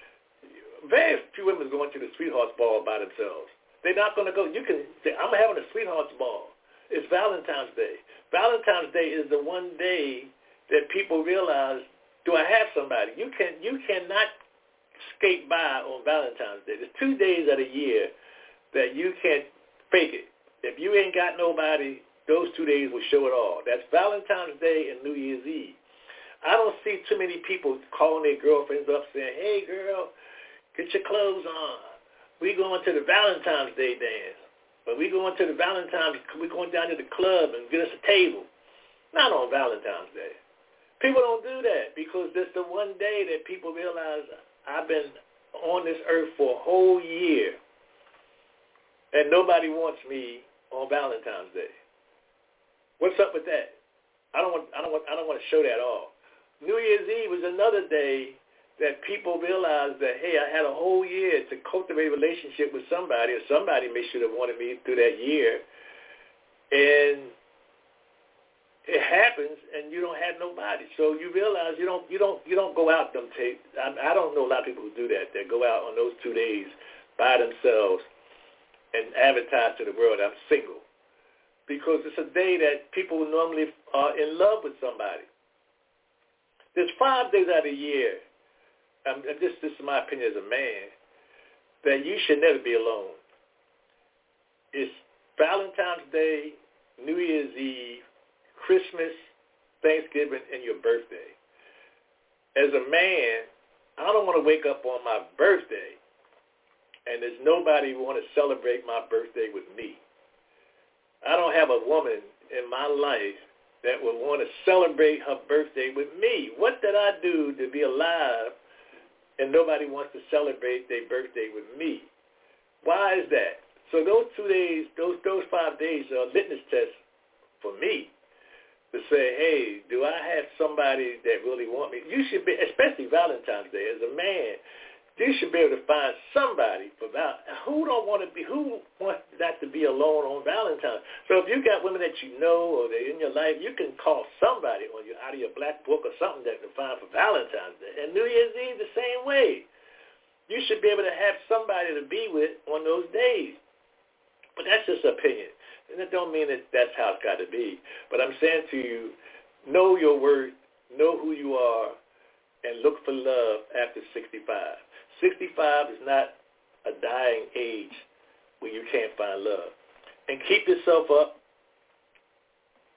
Very few women are going to the Sweethearts Ball by themselves. They're not going to go. You can say, I'm having a Sweethearts Ball. It's Valentine's Day. Valentine's Day is the one day that people realize, do I have somebody? You can you cannot skate by on Valentine's Day. There's two days of the year that you can't fake it. If you ain't got nobody, those two days will show it all. That's Valentine's Day and New Year's Eve. I don't see too many people calling their girlfriends up saying, hey, girl, get your clothes on. We going to the Valentine's Day dance. But we going to the Valentine's, we going down to the club and get us a table. Not on Valentine's Day. People don't do that because that's the one day that people realize I've been on this earth for a whole year and nobody wants me on Valentine's Day. What's up with that? I don't want. I don't want. I don't want to show that off. New Year's Eve was another day that people realized that, hey, I had a whole year to cultivate a relationship with somebody, or somebody may should have wanted me through that year, and it happens, and you don't have nobody. So you realize you don't, you don't, you don't go out them tape. I, I don't know a lot of people who do that. That go out on those two days by themselves and advertise to the world, I'm single, because it's a day that people normally are in love with somebody. There's five days out of the year. Um, and this, this is my opinion as a man, that you should never be alone. It's Valentine's Day, New Year's Eve, Christmas, Thanksgiving, and your birthday. As a man, I don't want to wake up on my birthday and there's nobody who want to celebrate my birthday with me. I don't have a woman in my life that would want to celebrate her birthday with me. What did I do to be alive and nobody wants to celebrate their birthday with me? Why is that? So those two days, those those five days are a litmus test for me to say, hey, do I have somebody that really want me? You should be, especially Valentine's Day, as a man, you should be able to find somebody for Val. Who don't want to be, who wants not to be alone on Valentine's? So if you got women that you know or they're in your life, you can call somebody on your, out of your black book or something that you can find for Valentine's Day. And New Year's Eve the same way. You should be able to have somebody to be with on those days. But that's just opinion. And it don't mean that that's how it's got to be. But I'm saying to you, know your worth, know who you are, and look for love after sixty-five. sixty-five is not a dying age where you can't find love. And keep yourself up.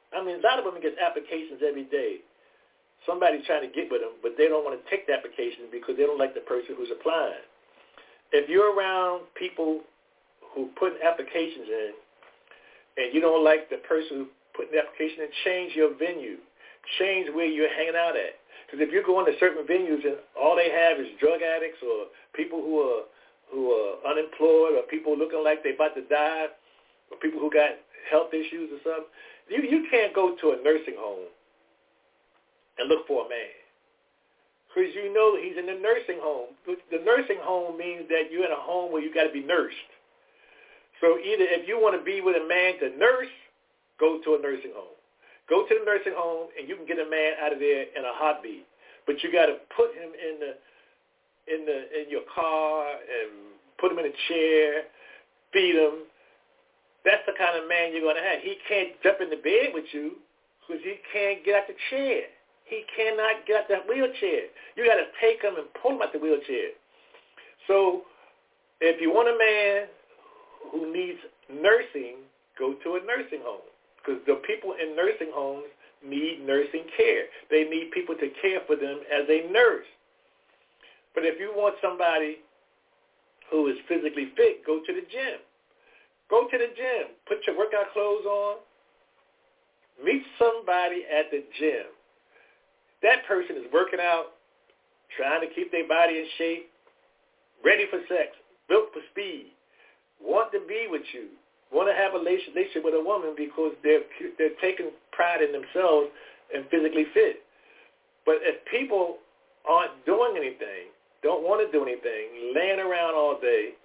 I mean, a lot of women get applications every day. Somebody's trying to get with them, but they don't want to take the application because they don't like the person who's applying. If you're around people who put applications in and you don't like the person who put the application in, change your venue. Change where you're hanging out at. Because if you're going to certain venues and all they have is drug addicts or people who are who are unemployed or people looking like they're about to die or people who got health issues or something, you, you can't go to a nursing home and look for a man. Because you know he's in the nursing home. The nursing home means that you're in a home where you got to be nursed. So either if you want to be with a man to nurse, go to a nursing home. Go to the nursing home and you can get a man out of there in a heartbeat. But you got to put him in the in the in your car and put him in a chair, feed him. That's the kind of man you're going to have. He can't jump in the bed with you because he can't get out the chair. He cannot get out that wheelchair. You got to take him and pull him out the wheelchair. So if you want a man who needs nursing, go to a nursing home because the people in nursing homes need nursing care. They need people to care for them as a nurse. But if you want somebody who is physically fit, go to the gym. Go to the gym. Put your workout clothes on. Meet somebody at the gym. That person is working out, trying to keep their body in shape, ready for sex, built for speed, want to be with you, want to have a relationship with a woman because they're, they're taking pride in themselves and physically fit. But if people aren't doing anything, don't want to do anything, laying around all day,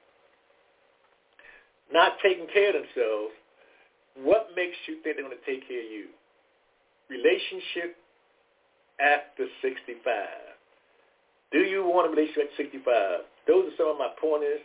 not taking care of themselves, what makes you think they're going to take care of you? Relationship after sixty-five. Do you want a relationship at sixty-five? Those are some of my pointers.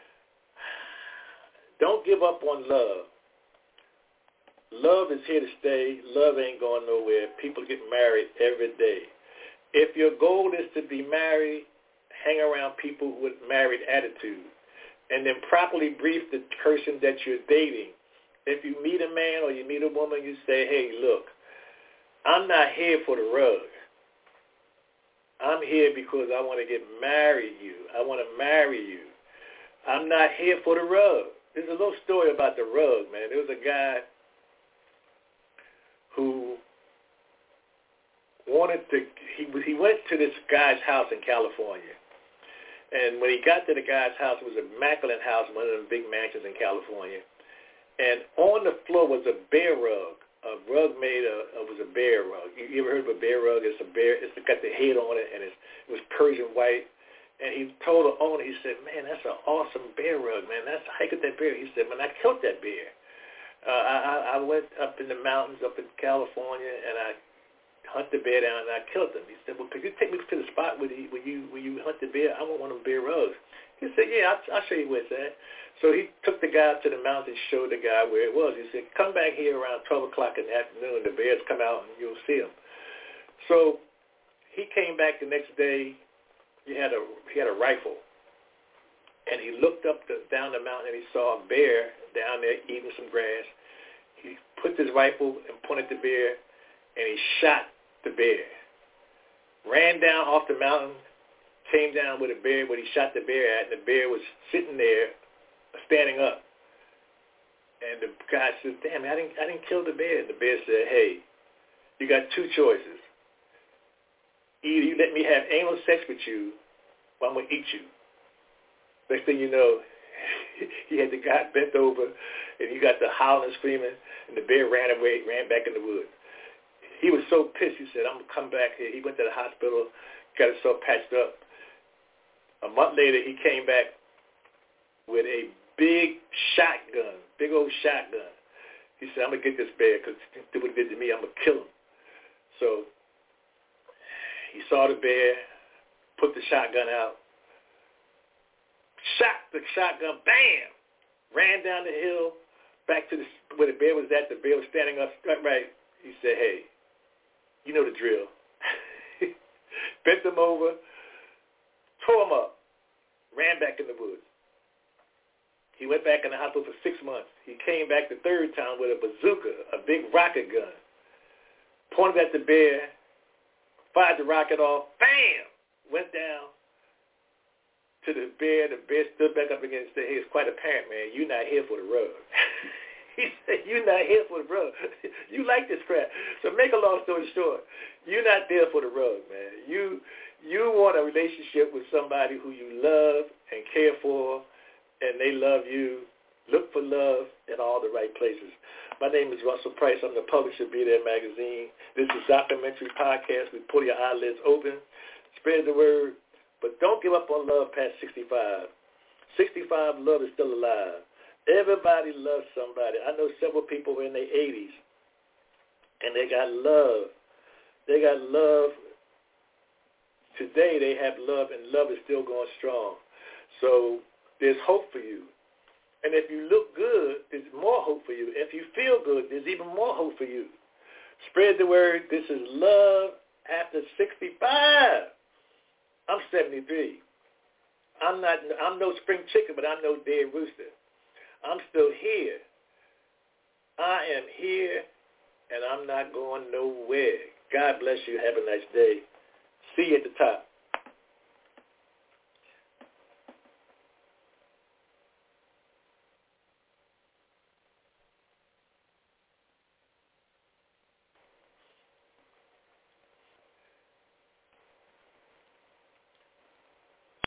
Don't give up on love. Love is here to stay. Love ain't going nowhere. People get married every day. If your goal is to be married, hang around people with married attitude and then properly brief the person that you're dating. If you meet a man or you meet a woman, you say, hey, look, I'm not here for the rug. I'm here because I want to get married you. I want to marry you. I'm not here for the rug. There's a little story about the rug, man. There was a guy who wanted to, he, he went to this guy's house in California. And when he got to the guy's house, it was an immaculate house, one of them big mansions in California. And on the floor was a bear rug. A rug made of, it was a bear rug. You, you ever heard of a bear rug? It's a bear, it's got the head on it, and it's, it was Persian white. And he told the owner, he said, man, that's an awesome bear rug, man. That's, how you get that bear? He said, man, I killed that bear. Uh, I, I went up in the mountains up in California, and I hunt the bear down, and I killed him. He said, well, could you take me to the spot where you, where you, where you hunt the bear? I want one of them bear rugs. He said, yeah, I'll, I'll show you where it's at. So he took the guy to the mountain, showed the guy where it was. He said, come back here around twelve o'clock in the afternoon. The bears come out, and you'll see them. So he came back the next day. He had a he had a rifle, and he looked up the, down the mountain, and he saw a bear down there eating some grass. He put his rifle and pointed the bear, and he shot the bear. Ran down off the mountain, came down with a bear, where he shot the bear at, and the bear was sitting there, standing up. And the guy said, damn, I didn't I didn't kill the bear. And the bear said, hey, you got two choices. Either you let me have anal sex with you, or I'm going to eat you. Next thing you know, he had the guy bent over, and he got the howling and screaming, and the bear ran away, ran back in the woods. He was so pissed, he said, I'm going to come back here. He went to the hospital, got himself patched up. A month later, he came back with a big shotgun, big old shotgun. He said, I'm going to get this bear because do what he did to me, I'm going to kill him. So he saw the bear, put the shotgun out, shot the shotgun, bam, ran down the hill, back to the, where the bear was at. The bear was standing up right. He said, hey, you know the drill. Bent him over, tore him up, ran back in the woods. He went back in the hospital for six months. He came back the third time with a bazooka, a big rocket gun. pointed at the bear, fired the rocket off, bam, went down to the bear. The bear stood back up against the head. It's quite apparent, man, you're not here for the rug. He said, you're not here for the rug. You like this crap. So make a long story short, you're not there for the rug, man. You you want a relationship with somebody who you love and care for, and they love you. Look for love in all the right places. My name is Russell Price. I'm the publisher of Be There Magazine. This is Documentary Podcast. We pull your eyelids open, spread the word, but don't give up on love past sixty-five. sixty-five, love is still alive. Everybody loves somebody. I know several people in their eighties, and they got love. They got love. Today they have love, and love is still going strong. So there's hope for you. And if you look good, there's more hope for you. If you feel good, there's even more hope for you. Spread the word. This is love after sixty-five. I'm seventy-three. I'm not. I'm no spring chicken, but I'm no dead rooster. I'm still here. I am here, and I'm not going nowhere. God bless you. Have a nice day. See you at the top.